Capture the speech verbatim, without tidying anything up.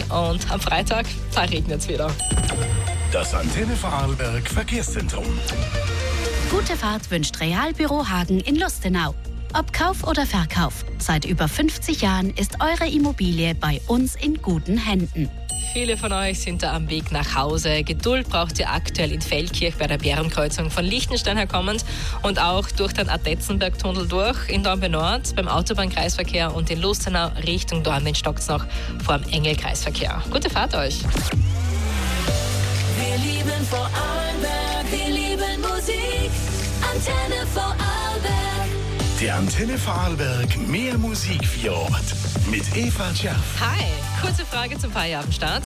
und am Freitag, da regnet es wieder. Das Antenne Vorarlberg Verkehrszentrum. Gute Fahrt wünscht Realbüro Hagen in Lustenau. Ob Kauf oder Verkauf, seit über fünfzig Jahren ist eure Immobilie bei uns in guten Händen. Viele von euch sind da am Weg nach Hause. Geduld braucht ihr aktuell in Feldkirch bei der Bärenkreuzung von Liechtenstein her kommend und auch durch den Adetzenberg-Tunnel durch in Dornbirn Nord beim Autobahnkreisverkehr und in Lustenau Richtung Dornbirn-Stocksnach vor dem Engelkreisverkehr. Gute Fahrt euch! Wir lieben Vorarlberg, wir lieben Musik. Antenne Vorarlberg. Der Antenne Vorarlberg mehr Musik für Ort mit Eva Scherf. Hi, kurze Frage zum Feierabendstart.